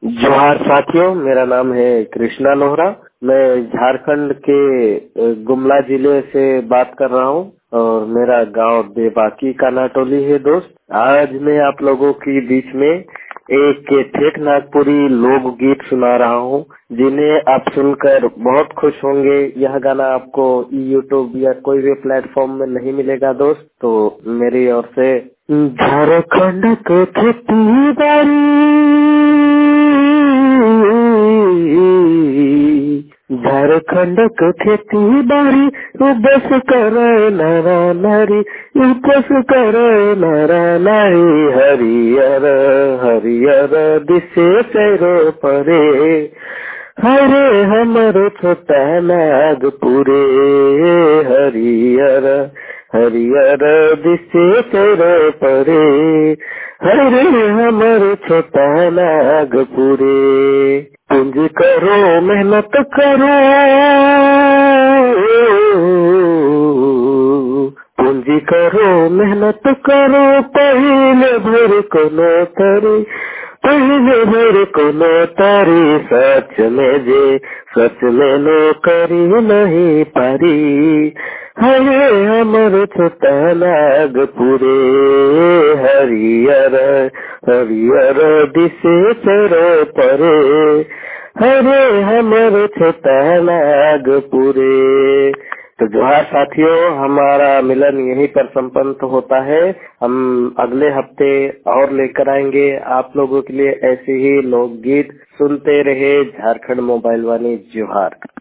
जोहार साथियों, मेरा नाम है कृष्णा लोहरा। मैं झारखंड के गुमला जिले से बात कर रहा हूँ और मेरा गांव देवाकी कानाटोली है। दोस्त, आज मैं आप लोगों के बीच में एक ठेठ नागपुरी लोकगीत सुना रहा हूँ, जिन्हें आप सुनकर बहुत खुश होंगे। यह गाना आपको यूट्यूब या कोई भी प्लेटफॉर्म में नहीं मिलेगा दोस्त, तो मेरी ओर से झारखंड के खेती बाड़ी, झारखंड के खेती बाड़ी, उपस करे नरा नारी, उपस करे नरा नारी, हरियर हरियर दिसे चेरो परे, हरे हमर छोटा नागपुरे, हरियर हरियर दिसे चेरो परे, हरे हमर छोटा नागपुरे। पूंजी करो मेहनत करो, पूंजी करो मेहनत करो, पहले भर को नौकरी, पहले भर को नौकरी, सच में जे सच में नौकरी नहीं पारी, हरे हमर छोटा नागपुरे, हरियर हरियर दिसे चरो परे, हरे हमर छोटा नागपुरे। तो जोहार साथियों, हमारा मिलन यहीं पर संपन्न होता है। हम अगले हफ्ते और लेकर आएंगे आप लोगों के लिए ऐसे ही लोकगीत। सुनते रहे झारखंड मोबाइल वाणी। जोहार।